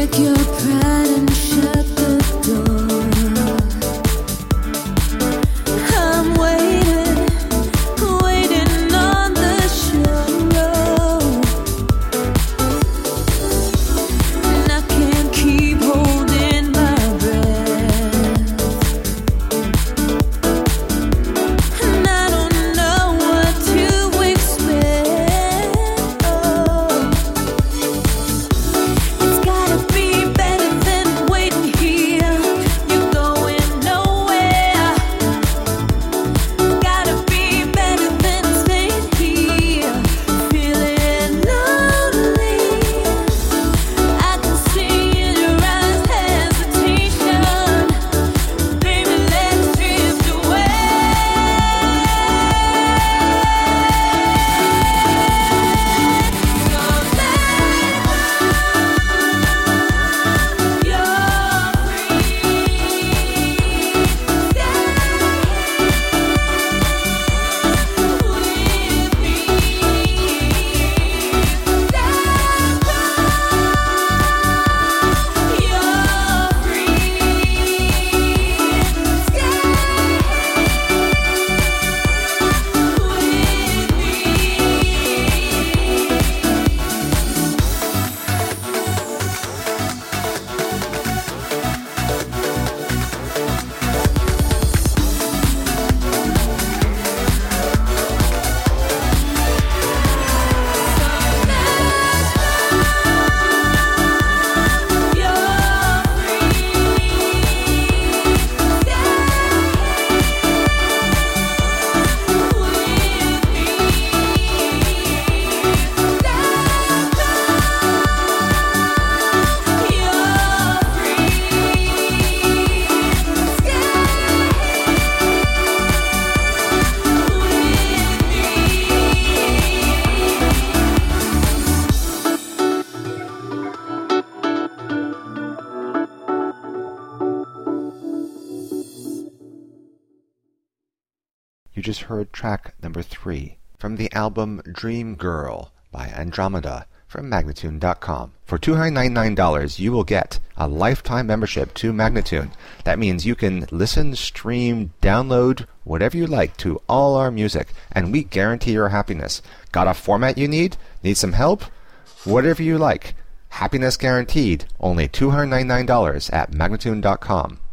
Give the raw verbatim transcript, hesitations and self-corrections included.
You just heard track number three from the album Dream Girl by Andromeda from Magnatune dot com. For two hundred ninety-nine dollars, you will get a lifetime membership to Magnatune. That means you can listen, stream, download, whatever you like to all our music, and we guarantee your happiness. Got a format you need? Need some help? Whatever you like. Happiness guaranteed. Only two hundred ninety-nine dollars at Magnatune dot com.